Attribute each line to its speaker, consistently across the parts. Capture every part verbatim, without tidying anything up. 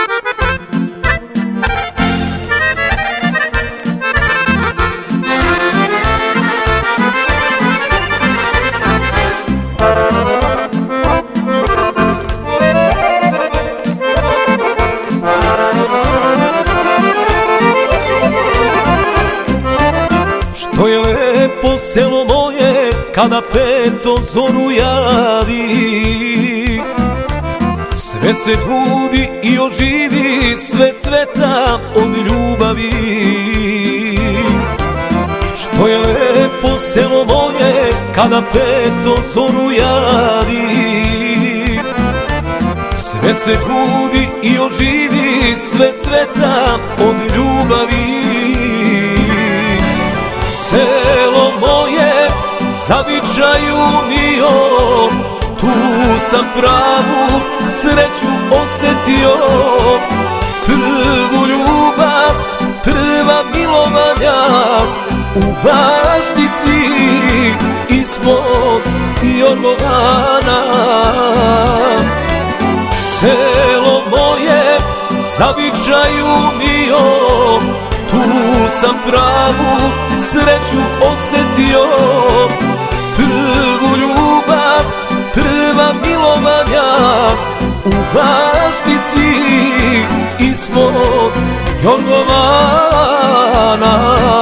Speaker 1: To je lepo selo moje kada peto zoru javi, sve se budi i oživi, sve cveta od ljubavi. Što je lepo selo moje kada peto zoru javi, sve se budi i oživi, sve cveta od ljubavi. Selo moje, zavičaju mio, tu sam pravu sreću osetio. Prvu ljubav, prva milovanja u baštici ispod jorgovana. Selo moje, zavičaju mio, tu sam pravu sreću osetio. Prvu ljubav, prva milovanja u baštici ispod jorgovana.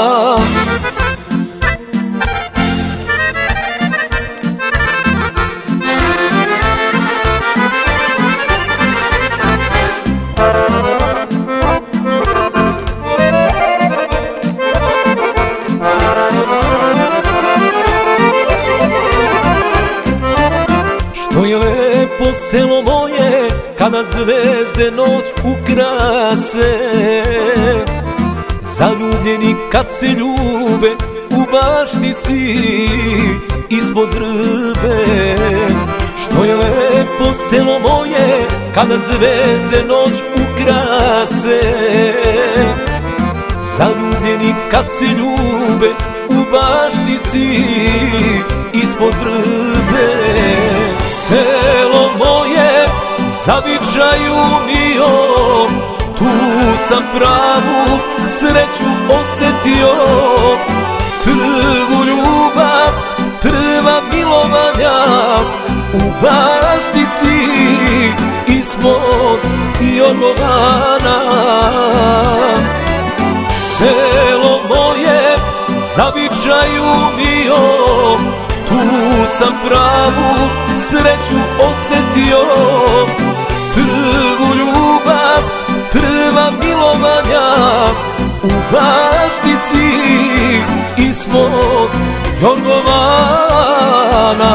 Speaker 1: To je lepo selo moje kada zvezde noć ukrase, zaljubljeni kad se ljube u baštici ispod vrbe. Što je lepo selo moje kada zvezde noć ukrase, zaljubljeni kad se ljube u baštici ispod vrbe. Selo moje, zavičaju mio, tu sam pravu sreću osetio. Prvu ljubav, prva milovanja u baštici ispod jorgovana. Selo moje, zavičaju mio, tu sam pravu sreću osetio. Prvu ljubav, prva milovanja u baštici ispod jorgovana.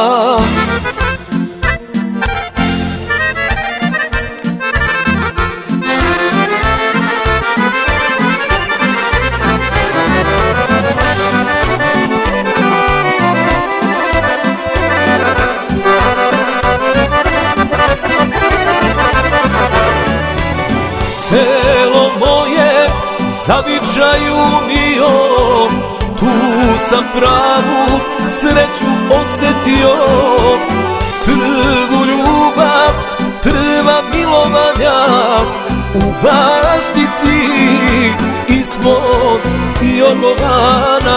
Speaker 1: Selo moje, zavičaju mio, tu sam pravu sreću osetio. Prvu ljubav, prva milovanja u baštici ispod jorgovana.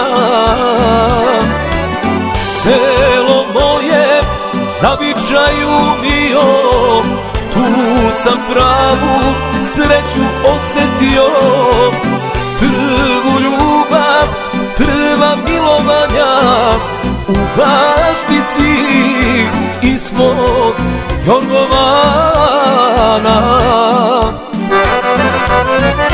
Speaker 1: Selo moje, zavičaju mio, tu sam pravu sreću osetio. Prvu ljubav, prva milovanja u baštici ispod jorgovana.